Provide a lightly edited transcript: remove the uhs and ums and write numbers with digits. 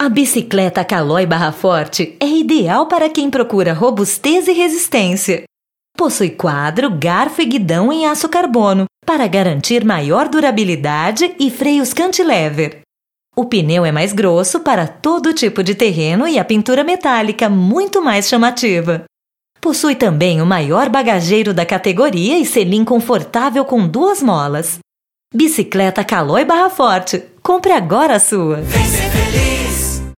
A bicicleta Caloi Barra Forte é ideal para quem procura robustez e resistência. Possui quadro, garfo e guidão em aço carbono para garantir maior durabilidade e freios cantilever. O pneu é mais grosso para todo tipo de terreno e a pintura metálica muito mais chamativa. Possui também o maior bagageiro da categoria e selim confortável com 2 molas. Bicicleta Caloi Barra Forte. Compre agora a sua!